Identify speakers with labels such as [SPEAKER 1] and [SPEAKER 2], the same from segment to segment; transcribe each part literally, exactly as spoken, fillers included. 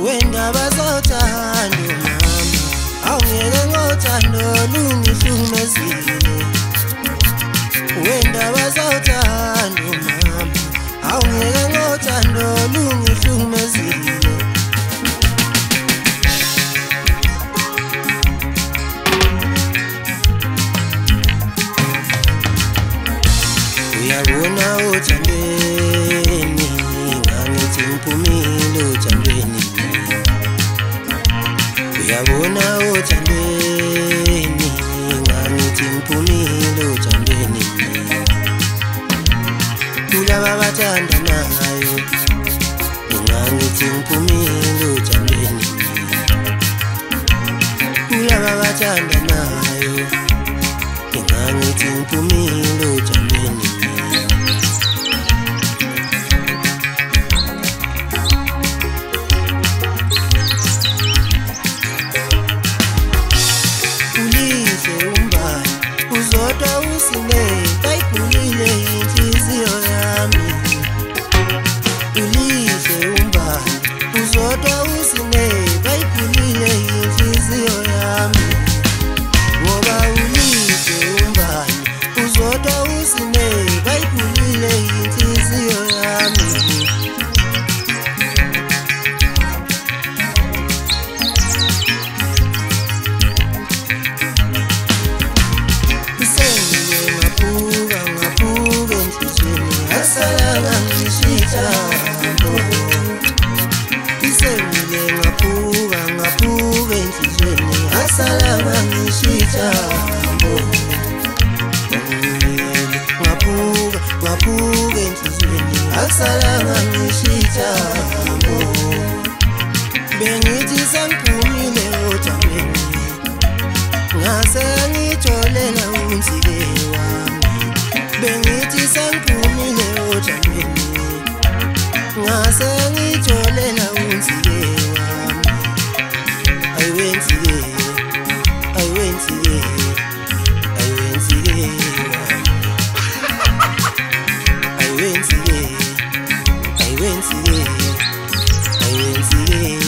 [SPEAKER 1] wenda bazothando mama awungeke ngothando lungihlumezile wenda bazothando mama awungeke ngothando lungihlumezile uyabona uthandweni ngangithi ngiphumile uthandweni uyabona uthandweni ngangithi ngiphumile uthandweni kulaba bathandanayo ngangithi ngiphumile uthandweni kulaba bathandanayo ngangithi ngiphumile uthandweni uzodwa usine kayibhulile inhliziyo yami ulihle umbali uzodwa usine kayibhulile inhliziyo yami ngoba ulihle umbali uzodwa usine kayibhulile inhliziyo yami Isengile ngaphuka ngaphuka enhlizweni asalama ngisithambo ngaphuka ngaphuka enhlizweni asalama ngisithambo bengithi sangiphumile othandweni ngase ngitholela unzike wami bengithi sangiphumile othandweni ngase ngitholela unzike wami ayiwenzike ayiwenzike ayiwenzike ayiwenzike ayiwenzike ayiwenzike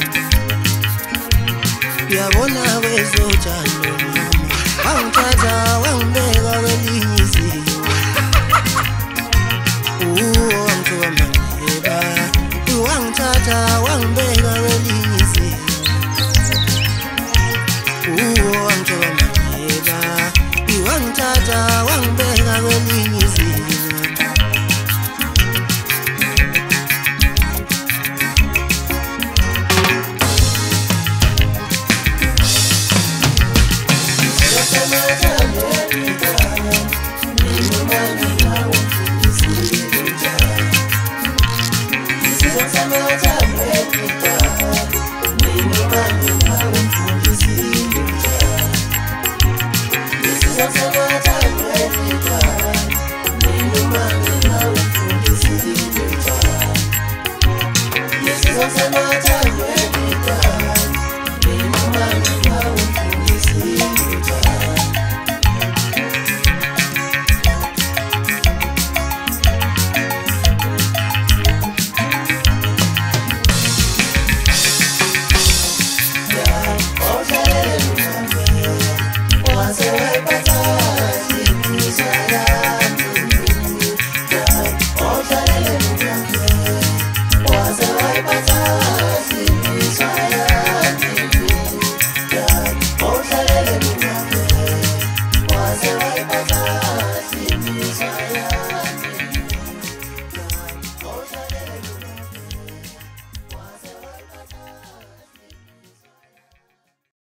[SPEAKER 1] Yabona wezothando mama wangithatha